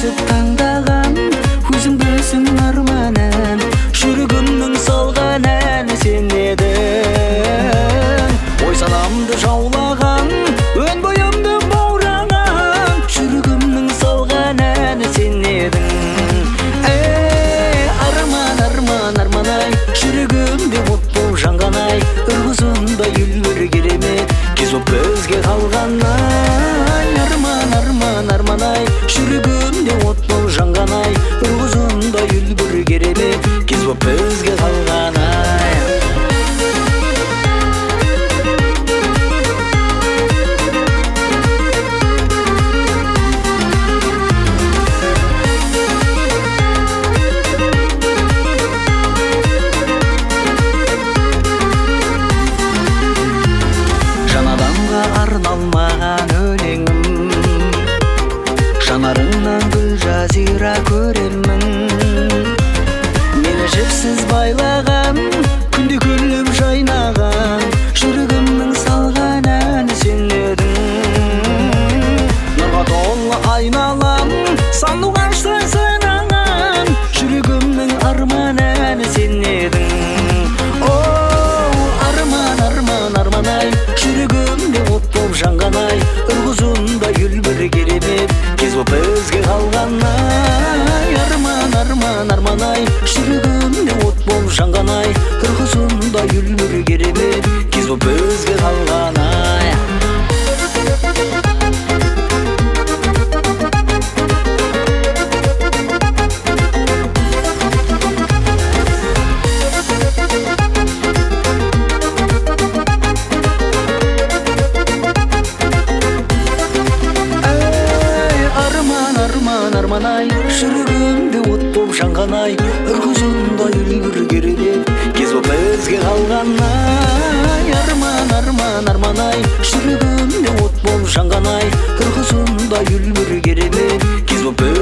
кесіп таңдаған, өзің білсің арманын, жүрегімнің салған әні сен едің. Ой санамды жаулаған, өн бойымды баураған, жүрегімнің салған әні сен едің. Арман-ай, жүрегімде от болып жанған-ай, ырғызында үлгір керемет кез боп бізге қалған-ай. Арман-ай, жүрегімде от болып жанған-ай, ырғызында үлгір керемет кез боп бізге қалған-ай. Арналмаған өлеңім, жанарыңнан гүл жазира көремін. Мені жіпсіз байлаған, күнде күліп жайнаған, жүрегімнің салған әні сен едің. Нұрға толы айналам, сану ғаштай сайраған, жүрегімнің арман әні сен едің. Арман-ай, жүрегімде от болып жанған-ай, ырғызында үлбір керемет кез боп бізге қалған-ай. Арман-ай, жүрегімде от болып жанған-ай, ырғызында үлбір керемет кез боп бізге қалған-ай. Арман-ай, жүрегімде от болып жанған-ай, ырғызында үлгір керемет кез боп бізге қалған-ай. Арман-ай, жүрегімде от болып жанған-ай, ырғызында үлгір керемет кез боп